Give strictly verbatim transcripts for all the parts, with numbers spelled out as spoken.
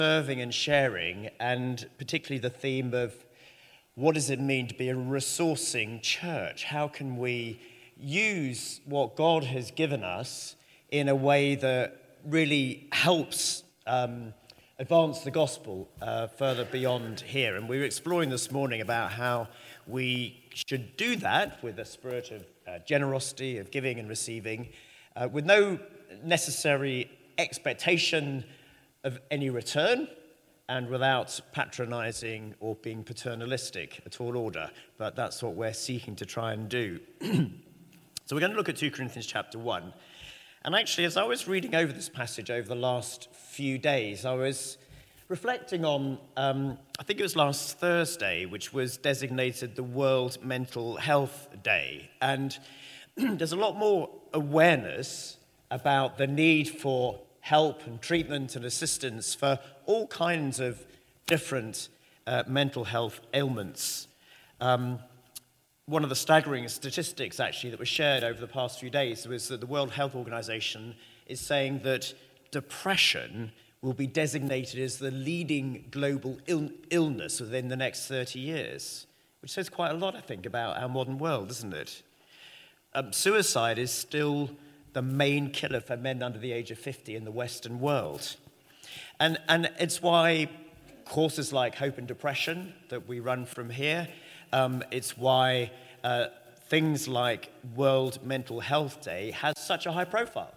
serving and sharing, and particularly the theme of what does it mean to be a resourcing church? How can we use what God has given us in a way that really helps um, advance the gospel uh, further beyond here? And we were exploring this morning about how we should do that with a spirit of uh, generosity, of giving and receiving, uh, with no necessary expectation of any return, and without patronizing or being paternalistic at all order. But that's what we're seeking to try and do. So we're going to look at two Corinthians chapter one. And actually, as I was reading over this passage over the last few days, I was reflecting on, um, I think it was last Thursday, which was designated the World Mental Health Day. And there's a lot more awareness about the need for help and treatment and assistance for all kinds of different uh, mental health ailments. Um, one of the staggering statistics, actually, that was shared over the past few days was that the World Health Organization is saying that depression will be designated as the leading global Ill- illness within the next thirty years, which says quite a lot, I think, about our modern world, doesn't it? Um, suicide is still the main killer for men under the age of fifty in the Western world. And, and it's why courses like Hope and Depression that we run from here, um, it's why uh, things like World Mental Health Day has such a high profile.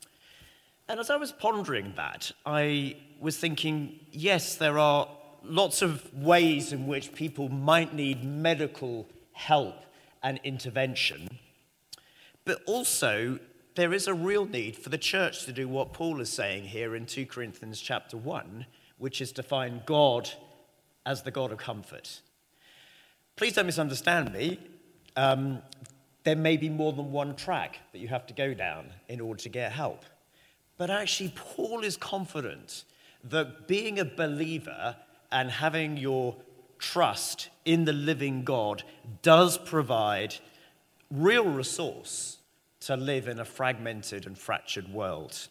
And as I was pondering that, I was thinking, yes, there are lots of ways in which people might need medical help and intervention, but also there is a real need for the church to do what Paul is saying here in two Corinthians chapter one, which is to find God as the God of comfort. Please don't misunderstand me. Um, there may be more than one track that you have to go down in order to get help. But actually, Paul is confident that being a believer and having your trust in the living God does provide real resource to live in a fragmented and fractured world.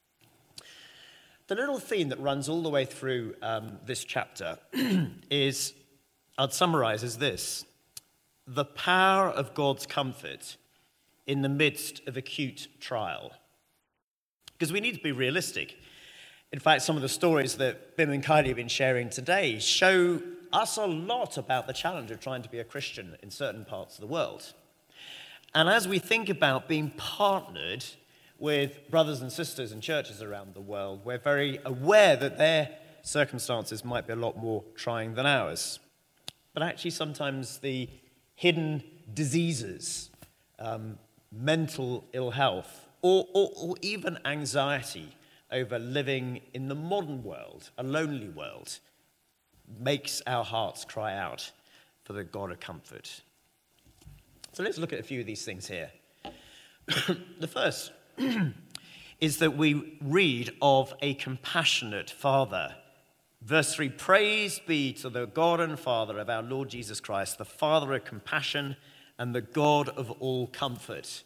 The little theme that runs all the way through um, this chapter is, I'd summarize as this: the power of God's comfort in the midst of acute trial. Because we need to be realistic. In fact, some of the stories that Bim and Kylie have been sharing today show us a lot about the challenge of trying to be a Christian in certain parts of the world. And as we think about being partnered with brothers and sisters and churches around the world, we're very aware that their circumstances might be a lot more trying than ours. But actually, sometimes the hidden diseases, um, mental ill health, or, or, or even anxiety over living in the modern world, a lonely world, makes our hearts cry out for the God of comfort. So let's look at a few of these things here. The first is that we read of a compassionate Father. Verse three, praise be to the God and Father of our Lord Jesus Christ, the Father of compassion and the God of all comfort.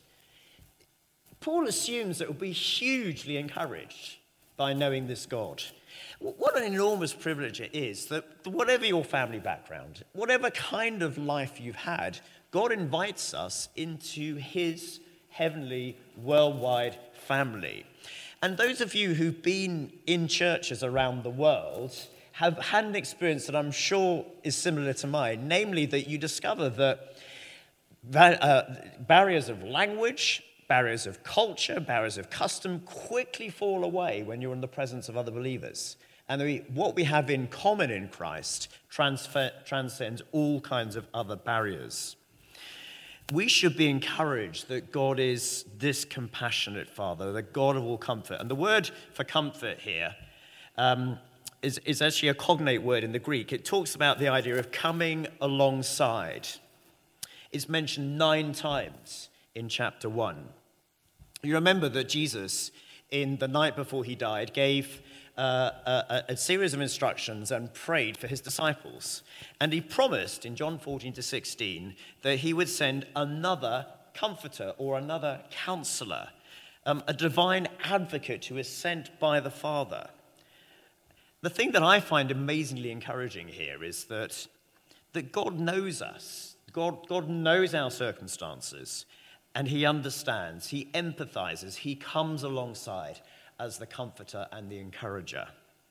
Paul assumes that we'll be hugely encouraged by knowing this God. What an enormous privilege it is that whatever your family background, whatever kind of life you've had, God invites us into his heavenly, worldwide family. And those of you who've been in churches around the world have had an experience that I'm sure is similar to mine, namely that you discover that uh, barriers of language, barriers of culture, barriers of custom quickly fall away when you're in the presence of other believers. And we, what we have in common in Christ transfer, transcends all kinds of other barriers. We should be encouraged that God is this compassionate Father, the God of all comfort. And the word for comfort here um, is, is actually a cognate word in the Greek. It talks about the idea of coming alongside. It's mentioned nine times in chapter one. You remember that Jesus, in the night before he died, gave uh, a, a series of instructions and prayed for his disciples. And he promised in John fourteen to sixteen that he would send another comforter or another counselor, um, a divine advocate who is sent by the Father. The thing that I find amazingly encouraging here is that, that God knows us. God, God knows our circumstances, and he understands, he empathizes, he comes alongside as the comforter and the encourager.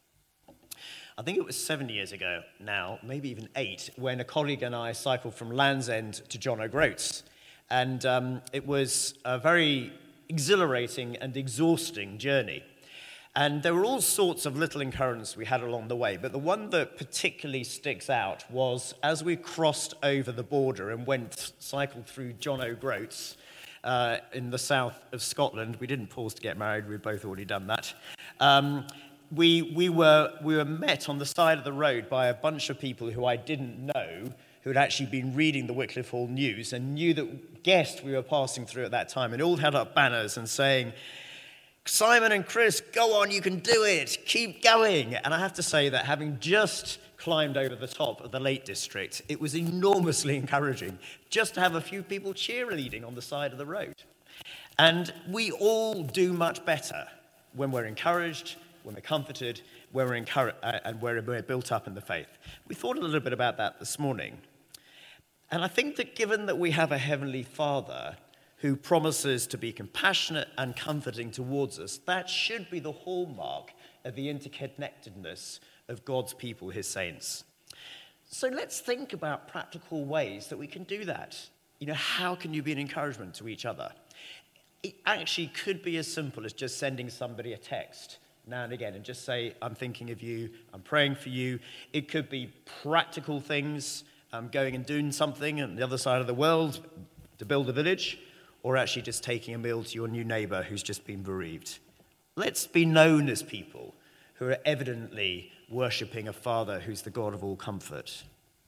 I think it was seven years ago now, maybe even eight, when a colleague and I cycled from Land's End to John O'Groats. And um, it was a very exhilarating and exhausting journey. And there were all sorts of little encouragements we had along the way, but the one that particularly sticks out was as we crossed over the border and went, cycled through John O'Groats uh, in the south of Scotland. We didn't pause to get married, we'd both already done that. Um, we, we, were, we were met on the side of the road by a bunch of people who I didn't know, who had actually been reading the Wycliffe Hall News and knew that, guessed we were passing through at that time, and all held up banners and saying, "Simon and Chris, go on, you can do it, keep going." And I have to say that having just climbed over the top of the Lake District, it was enormously encouraging just to have a few people cheerleading on the side of the road. And we all do much better when we're encouraged, when we're comforted, when we're encouraged, uh, and when we're built up in the faith. We thought a little bit about that this morning. And I think that given that we have a Heavenly Father who promises to be compassionate and comforting towards us, that should be the hallmark of the interconnectedness of God's people, his saints. So let's think about practical ways that we can do that. You know, how can you be an encouragement to each other? It actually could be as simple as just sending somebody a text now and again and just say, "I'm thinking of you, I'm praying for you." It could be practical things, um, going and doing something on the other side of the world to build a village, or actually just taking a meal to your new neighbor who's just been bereaved. Let's be known as people who are evidently worshipping a Father who's the God of all comfort.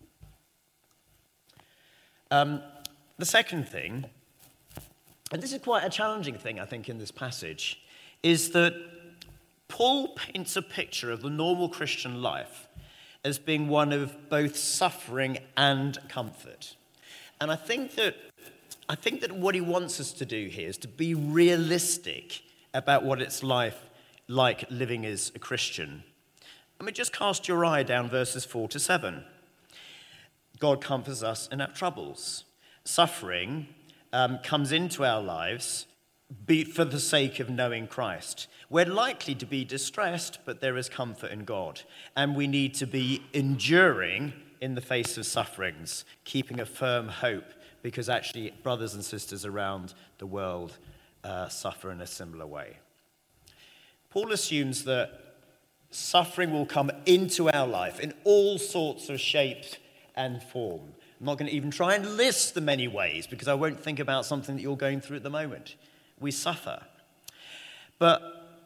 Um, the second thing, and this is quite a challenging thing, I think, in this passage, is that Paul paints a picture of the normal Christian life as being one of both suffering and comfort. And I think that I think that what he wants us to do here is to be realistic about what it's life like living as a Christian. I mean, just cast your eye down verses four to seven. God comforts us in our troubles. Suffering um, comes into our lives be for the sake of knowing Christ. We're likely to be distressed, but there is comfort in God. And we need to be enduring in the face of sufferings, keeping a firm hope, because actually brothers and sisters around the world uh, suffer in a similar way. Paul assumes that suffering will come into our life in all sorts of shapes and form. I'm not going to even try and list the many ways, because I won't think about something that you're going through at the moment. We suffer. But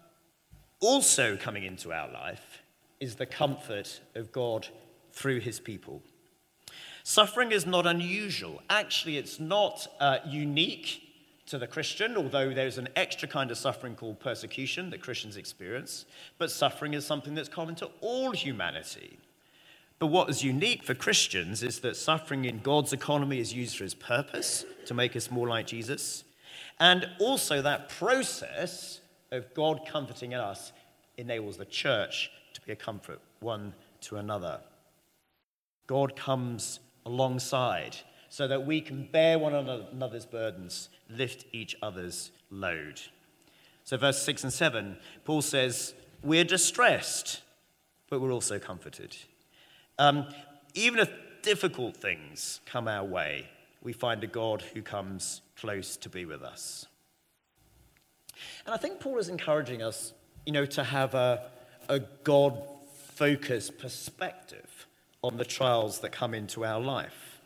also coming into our life is the comfort of God through his people. Suffering is not unusual. Actually, it's not uh, unique to the Christian, although there's an extra kind of suffering called persecution that Christians experience. But suffering is something that's common to all humanity. But what is unique for Christians is that suffering in God's economy is used for his purpose, to make us more like Jesus. And also that process of God comforting us enables the church to be a comfort one to another. God comes alongside so that we can bear one another's burdens, lift each other's load. So verse six and seven, Paul says, we're distressed, but we're also comforted. Um, even if difficult things come our way, we find a God who comes close to be with us. And I think Paul is encouraging us, you know, to have a, a God-focused perspective on the trials that come into our life.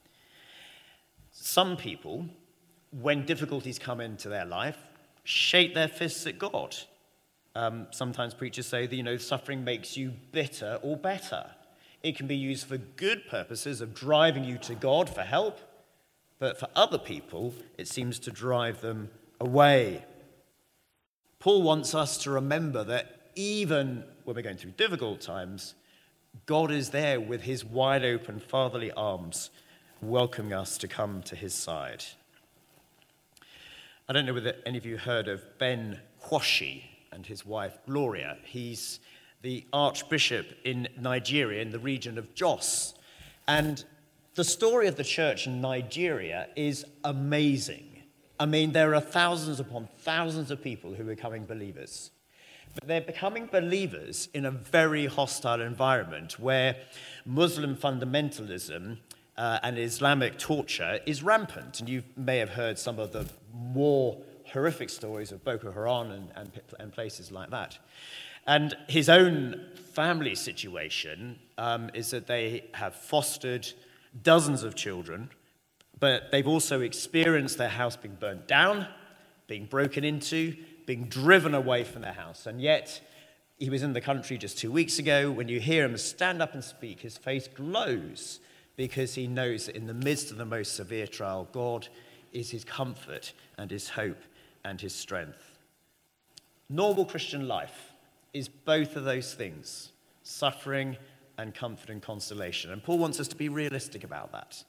Some people, when difficulties come into their life, shake their fists at God. Um, sometimes preachers say that, you know, suffering makes you bitter or better. It can be used for good purposes of driving you to God for help, but for other people, it seems to drive them away. Paul wants us to remember that even when we're going through difficult times, God is there with his wide open fatherly arms, welcoming us to come to his side. I don't know whether any of you heard of Ben Quashie and his wife Gloria. He's the archbishop in Nigeria, in the region of Jos. And the story of the church in Nigeria is amazing. I mean, there are thousands upon thousands of people who are becoming believers. But they're becoming believers in a very hostile environment where Muslim fundamentalism uh, and Islamic torture is rampant. And you may have heard some of the more horrific stories of Boko Haram and, and, and places like that. And his own family situation um, is that they have fostered dozens of children, but they've also experienced their house being burnt down, being broken into, being driven away from their house. And yet, he was in the country just two weeks ago. When you hear him stand up and speak, his face glows because he knows that in the midst of the most severe trial, God is his comfort and his hope and his strength. Normal Christian life is both of those things, suffering and comfort and consolation. And Paul wants us to be realistic about that.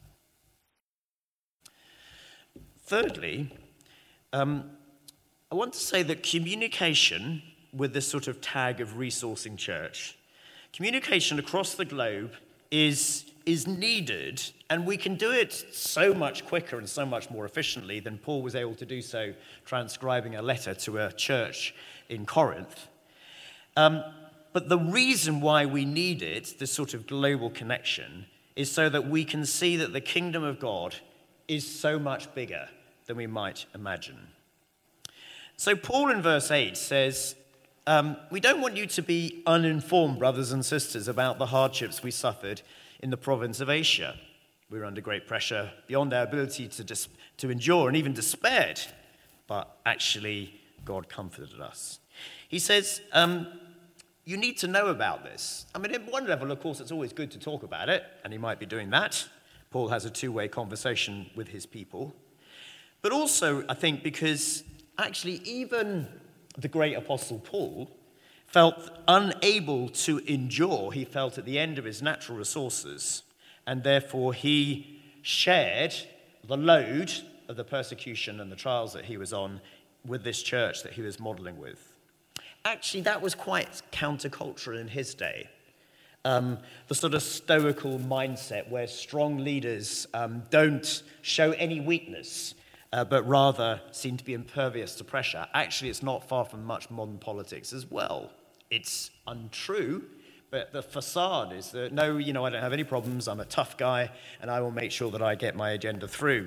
Thirdly, um, I want to say that communication with this sort of tag of resourcing church, communication across the globe is, is needed, and we can do it so much quicker and so much more efficiently than Paul was able to do so transcribing a letter to a church in Corinth. Um, but the reason why we need it, this sort of global connection, is so that we can see that the kingdom of God is so much bigger than we might imagine. So Paul in verse eight says, um, we don't want you to be uninformed, brothers and sisters, about the hardships we suffered in the province of Asia. We were under great pressure beyond our ability to, dis- to endure and even despaired, but actually God comforted us. He says, um, you need to know about this. I mean, at one level, of course, it's always good to talk about it, and he might be doing that. Paul has a two-way conversation with his people. But also, I think, because actually even the great apostle Paul felt unable to endure. He felt at the end of his natural resources, and therefore he shared the load of the persecution and the trials that he was on with this church that he was modeling with. Actually, that was quite countercultural in his day. Um, the sort of stoical mindset where strong leaders um, don't show any weakness, uh, but rather seem to be impervious to pressure. Actually, it's not far from much modern politics as well. It's untrue, but the facade is that, no, you know, I don't have any problems, I'm a tough guy, and I will make sure that I get my agenda through.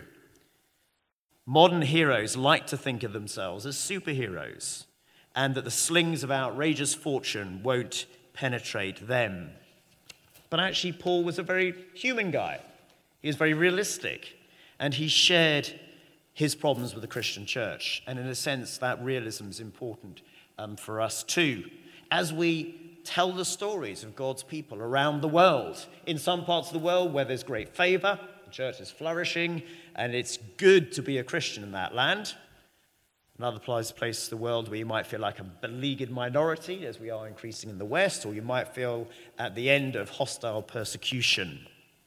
Modern heroes like to think of themselves as superheroes, and that the slings of outrageous fortune won't penetrate them. But actually, Paul was a very human guy. He was very realistic, and he shared his problems with the Christian church. And in a sense, that realism is important um, for us too. As we tell the stories of God's people around the world, in some parts of the world where there's great favor, the church is flourishing, and it's good to be a Christian in that land. In other places of the world where you might feel like a beleaguered minority, as we are increasing in the West, or you might feel at the end of hostile persecution.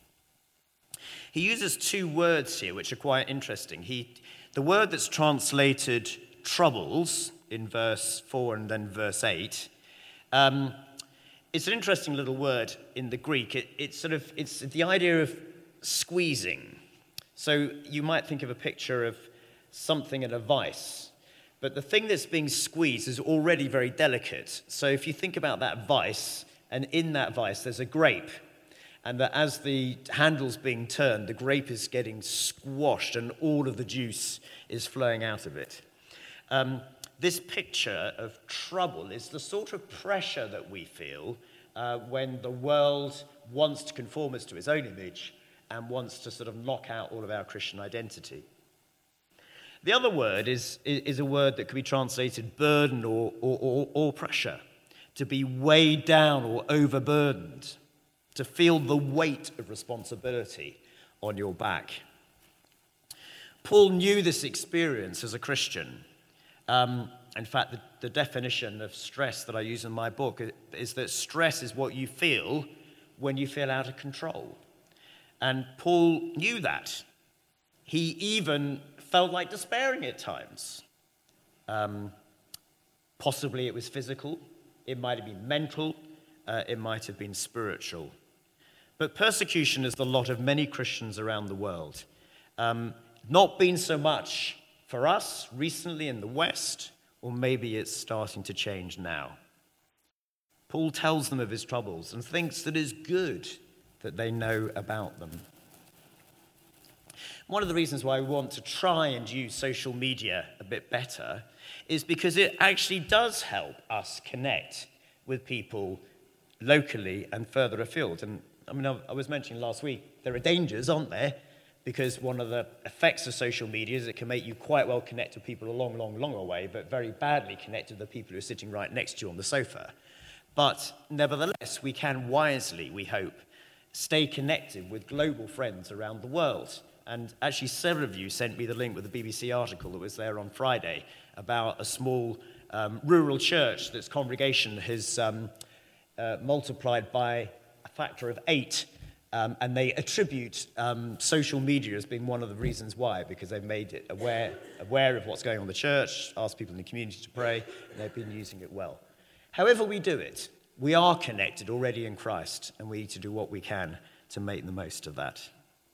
He uses two words here which are quite interesting. He, the word that's translated troubles in verse four and then verse eight, um, it's an interesting little word in the Greek. It, it's sort of it's the idea of squeezing. So you might think of a picture of something in a vice. But the thing that's being squeezed is already very delicate. So if you think about that vice, and in that vice there's a grape, and that as the handle's being turned, the grape is getting squashed and all of the juice is flowing out of it. Um, this picture of trouble is the sort of pressure that we feel uh, when the world wants to conform us to its own image and wants to sort of knock out all of our Christian identity. The other word is, is a word that could be translated burden or, or, or, or pressure, to be weighed down or overburdened, to feel the weight of responsibility on your back. Paul knew this experience as a Christian. Um, in fact, the, the definition of stress that I use in my book is that stress is what you feel when you feel out of control. And Paul knew that. He even felt like despairing at times. Um, possibly it was physical, it might have been mental, uh, it might have been spiritual. But persecution is the lot of many Christians around the world. Um, not been so much for us recently in the West, or maybe it's starting to change now. Paul tells them of his troubles and thinks that it's good that they know about them. One of the reasons why we want to try and use social media a bit better is because it actually does help us connect with people locally and further afield. And I mean, I was mentioning last week, there are dangers, aren't there? Because one of the effects of social media is it can make you quite well connect with people a long, long, long away, but very badly connect with the people who are sitting right next to you on the sofa. But nevertheless, we can wisely, we hope, stay connected with global friends around the world. And actually, several of you sent me the link with the B B C article that was there on Friday about a small um, rural church that's congregation has um, uh, multiplied by a factor of eight. Um, and they attribute um, social media as being one of the reasons why, because they've made it aware, aware of what's going on in the church, asked people in the community to pray, and they've been using it well. However we do it, we are connected already in Christ, and we need to do what we can to make the most of that.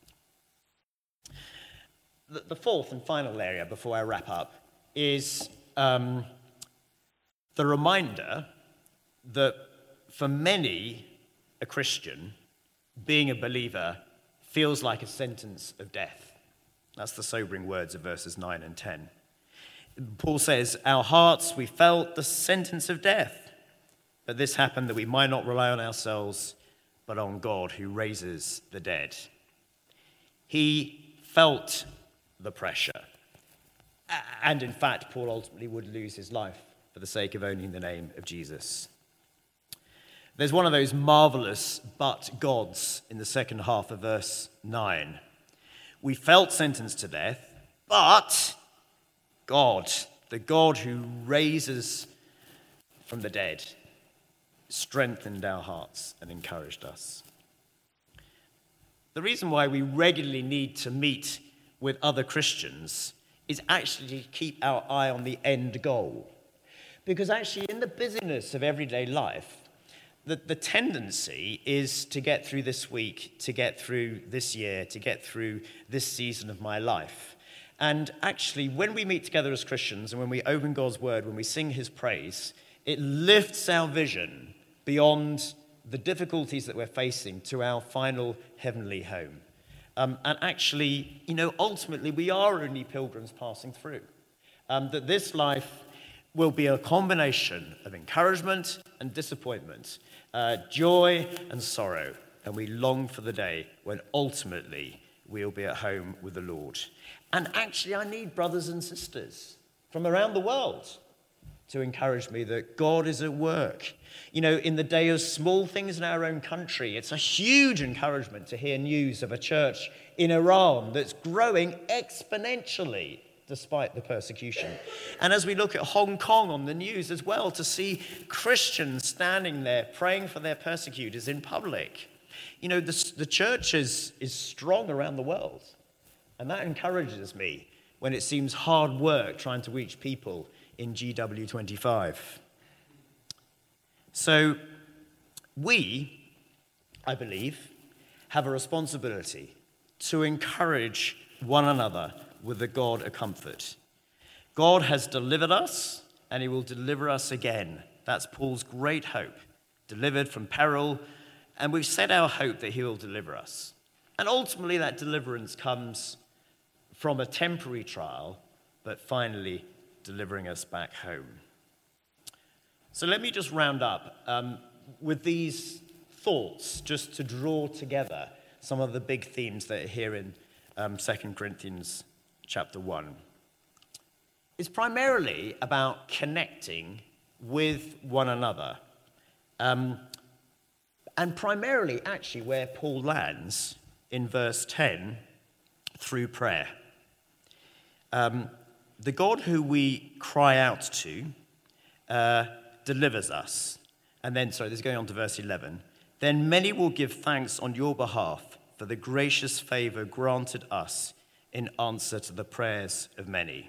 The, the fourth and final area before I wrap up is um, the reminder that for many, a Christian, being a believer feels like a sentence of death. That's the sobering words of verses nine and ten. Paul says, our hearts, we felt the sentence of death, but this happened that we might not rely on ourselves, but on God who raises the dead. He felt the pressure. And in fact, Paul ultimately would lose his life for the sake of owning the name of Jesus. There's one of those marvelous but gods in the second half of verse nine. We felt sentenced to death, but God, the God who raises from the dead, strengthened our hearts and encouraged us. The reason why we regularly need to meet with other Christians is actually to keep our eye on the end goal. Because actually in the busyness of everyday life, The, the tendency is to get through this week, to get through this year, to get through this season of my life. And actually, when we meet together as Christians and when we open God's word, when we sing his praise, it lifts our vision beyond the difficulties that we're facing to our final heavenly home. Um, and actually, you know, ultimately, we are only pilgrims passing through. Um, that this life will be a combination of encouragement and disappointment, uh, joy and sorrow, and we long for the day when ultimately we'll be at home with the Lord. And actually, I need brothers and sisters from around the world to encourage me that God is at work. You know, in the day of small things in our own country, it's a huge encouragement to hear news of a church in Iran that's growing exponentially despite the persecution. And as we look at Hong Kong on the news as well, to see Christians standing there praying for their persecutors in public. You know, the, the church is, is strong around the world. And that encourages me when it seems hard work trying to reach people in G W twenty-five. So we, I believe, have a responsibility to encourage one another with the God of comfort. God has delivered us, and he will deliver us again. That's Paul's great hope, delivered from peril, and we've set our hope that he will deliver us. And ultimately, that deliverance comes from a temporary trial, but finally delivering us back home. So let me just round up um, with these thoughts, just to draw together some of the big themes that are here in um, Second Corinthians chapter one. It's primarily about connecting with one another. Um, and primarily, actually, where Paul lands in verse ten, through prayer. Um, the God who we cry out to uh, delivers us. And then, sorry, this is going on to verse eleven. Then many will give thanks on your behalf for the gracious favor granted us in answer to the prayers of many.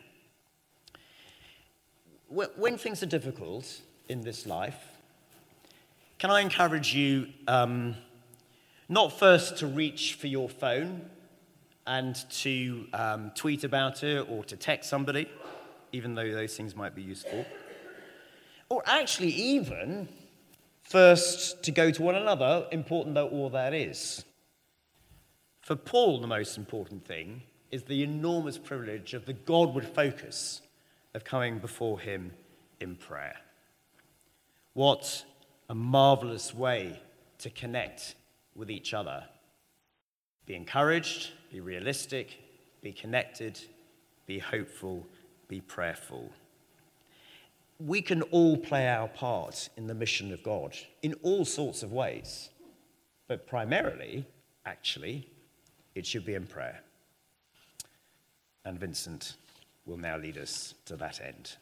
When things are difficult in this life, can I encourage you um, not first to reach for your phone and to um, tweet about it or to text somebody, even though those things might be useful, or actually even first to go to one another, important though all that is. For Paul, the most important thing is the enormous privilege of the Godward focus of coming before him in prayer. What a marvelous way to connect with each other. Be encouraged, be realistic, be connected, be hopeful, be prayerful. We can all play our part in the mission of God in all sorts of ways, but primarily, actually, it should be in prayer. And Vincent will now lead us to that end.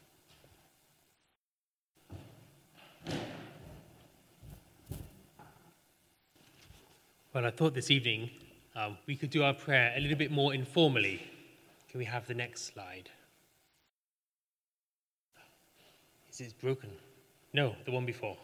Well, I thought this evening um, we could do our prayer a little bit more informally. Can we have the next slide? Is it broken? No, the one before.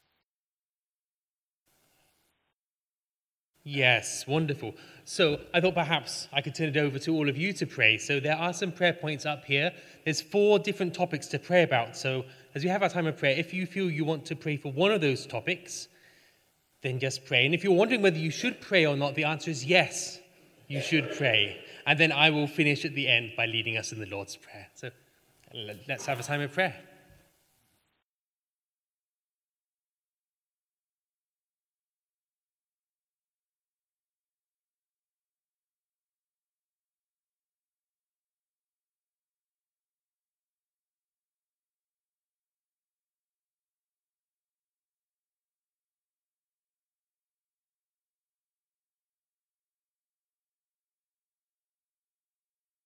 Yes, wonderful. So I thought perhaps I could turn it over to all of you to pray. So there are some prayer points up here. There's four different topics to pray about. So as we have our time of prayer, if you feel you want to pray for one of those topics, then just pray. And if you're wondering whether you should pray or not, the answer is yes, you should pray. And then I will finish at the end by leading us in the Lord's Prayer. So let's have a time of prayer.